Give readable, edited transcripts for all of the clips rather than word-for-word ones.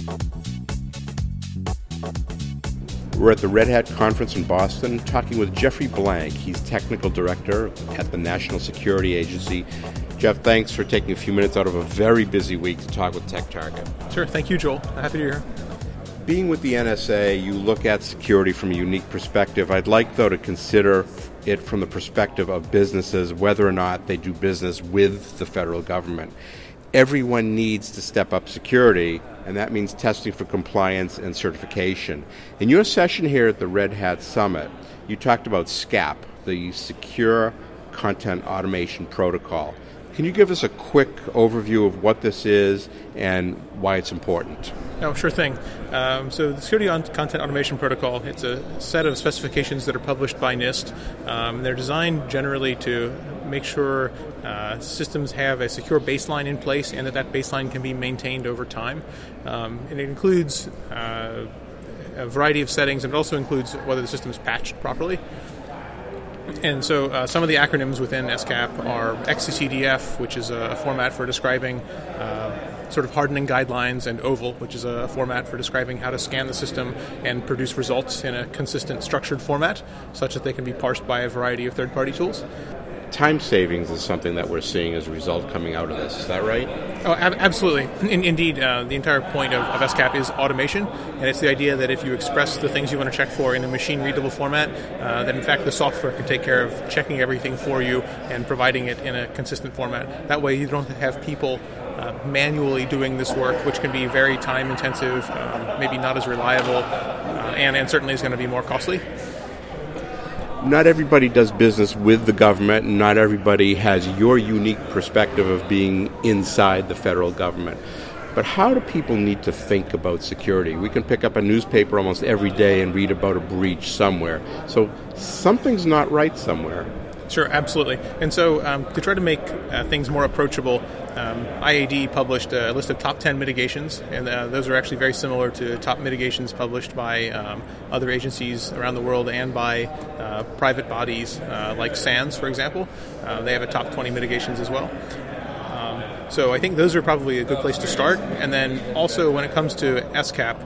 We're at the Red Hat Conference in Boston talking with Jeffrey Blank. He's Technical Director at the National Security Agency. Jeff, thanks for taking a few minutes out of a very busy week to talk with TechTarget. Sure, thank you, Joel. Happy to be here. Being with the NSA, you look at security from a unique perspective. I'd like, though, to consider it from the perspective of businesses, whether or not they do business with the federal government. Everyone needs to step up security, and that means testing for compliance and certification. In your session here at the Red Hat Summit, you talked about SCAP, the Secure Content Automation Protocol. Can you give us a quick overview of what this is and why it's important? Oh, sure thing. So the Security Content Automation Protocol, it's a set of specifications that are published by NIST. They're designed generally to make sure systems have a secure baseline in place and that baseline can be maintained over time. And it includes a variety of settings, and it also includes whether the system is patched properly. And so some of the acronyms within SCAP are XCCDF, which is a format for describing sort of hardening guidelines, and OVAL, which is a format for describing how to scan the system and produce results in a consistent, structured format, such that they can be parsed by a variety of third-party tools. Time savings is something that we're seeing as a result coming out of this. Is that right? Oh, absolutely. Indeed, the entire point of SCAP is automation, and it's the idea that if you express the things you want to check for in a machine-readable format, then in fact the software can take care of checking everything for you and providing it in a consistent format. That way you don't have people manually doing this work, which can be very time-intensive, maybe not as reliable, and certainly is going to be more costly. Not everybody does business with the government, and not everybody has your unique perspective of being inside the federal government. But how do people need to think about security? We can pick up a newspaper almost every day and read about a breach somewhere. So something's not right somewhere. Sure, absolutely. And so to try to make things more approachable, IAD published a list of top 10 mitigations, and those are actually very similar to top mitigations published by other agencies around the world and by private bodies like SANS, for example. They have a top 20 mitigations as well. So I think those are probably a good place to start. And then also when it comes to SCAP,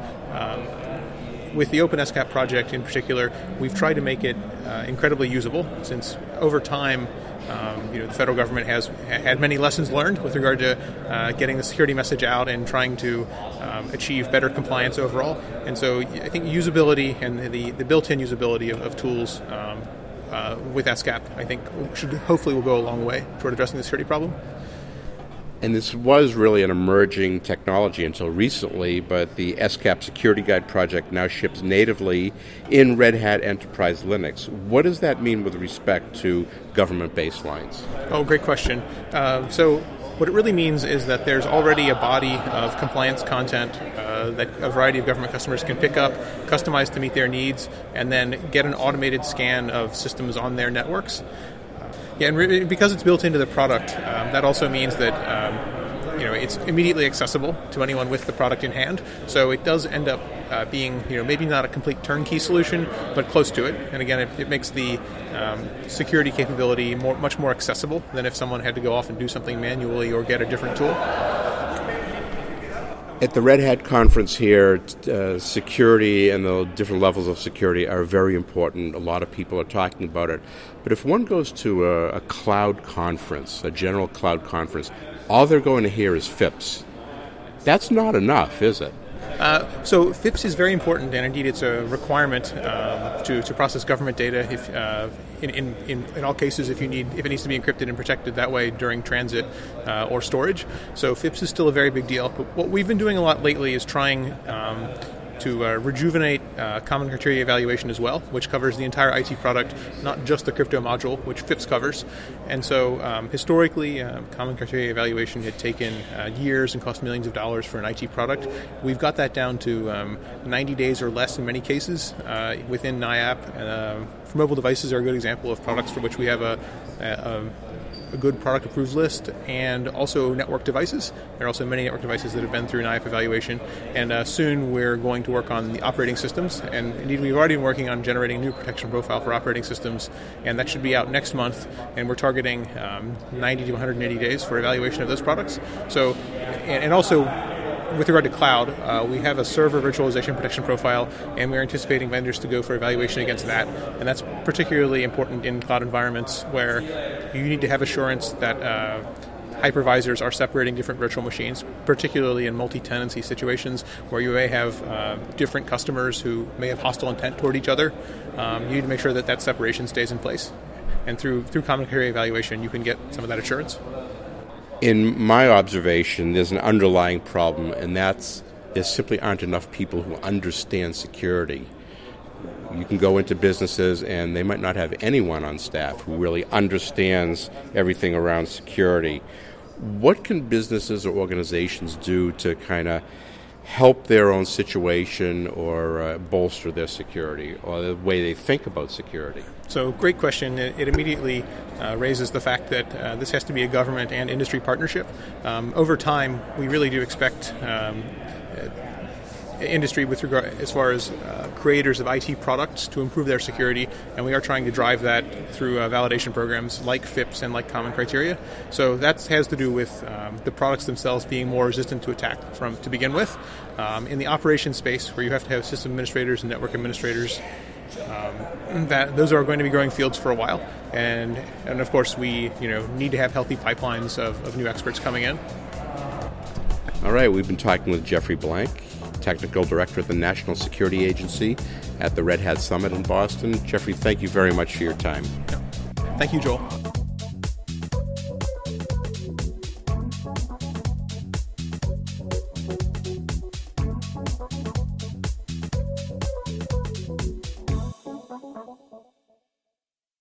with the Open SCAP project in particular, we've tried to make it incredibly usable, since over time the federal government has had many lessons learned with regard to getting the security message out and trying to achieve better compliance overall. And so I think usability and the built-in usability of tools with SCAP, I think, hopefully will go a long way toward addressing the security problem. And this was really an emerging technology until recently, but the SCAP Security Guide project now ships natively in Red Hat Enterprise Linux. What does that mean with respect to government baselines? Oh, great question. So what it really means is that there's already a body of compliance content that a variety of government customers can pick up, customize to meet their needs, and then get an automated scan of systems on their networks. Yeah, and because it's built into the product, that also means that it's immediately accessible to anyone with the product in hand. So it does end up being maybe not a complete turnkey solution, but close to it. And again, it makes the security capability much more accessible than if someone had to go off and do something manually or get a different tool. At the Red Hat conference here, security and the different levels of security are very important. A lot of people are talking about it. But if one goes to a cloud conference, a general cloud conference, all they're going to hear is FIPS. That's not enough, is it? So FIPS is very important, and indeed it's a requirement to process government data. If in all cases, if it needs to be encrypted and protected that way during transit or storage. So FIPS is still a very big deal. But what we've been doing a lot lately is trying to rejuvenate common criteria evaluation as well, which covers the entire IT product, not just the crypto module, which FIPS covers. And so historically, common criteria evaluation had taken years and cost millions of dollars for an IT product. We've got that down to 90 days or less in many cases within NIAP. For mobile devices are a good example of products for which we have a good product approved list, and also network devices. There are also many network devices that have been through an IAP evaluation, and soon we're going to work on the operating systems, and indeed we've already been working on generating a new protection profile for operating systems, and that should be out next month, and we're targeting 90 to 180 days for evaluation of those products. So, and also with regard to cloud, we have a server virtualization protection profile, and we're anticipating vendors to go for evaluation against that. And that's particularly important in cloud environments where you need to have assurance that hypervisors are separating different virtual machines, particularly in multi-tenancy situations where you may have different customers who may have hostile intent toward each other. You need to make sure that that separation stays in place. And through common carrier evaluation, you can get some of that assurance. In my observation, there's an underlying problem, and that's there simply aren't enough people who understand security. You can go into businesses, and they might not have anyone on staff who really understands everything around security. What can businesses or organizations do to kind of help their own situation or bolster their security or the way they think about security? So, great question. It immediately raises the fact that this has to be a government and industry partnership. Over time, we really do expect industry with regard as far as creators of IT products to improve their security, and we are trying to drive that through validation programs like FIPS and like Common Criteria. So that has to do with the products themselves being more resistant to attack to begin with. In the operations space, where you have to have system administrators and network administrators, that those are going to be growing fields for a while, and of course we need to have healthy pipelines of new experts coming in. All right, we've been talking with Jeffrey Blank, Technical Director at the National Security Agency at the Red Hat Summit in Boston. Jeffrey, thank you very much for your time. Thank you, Joel.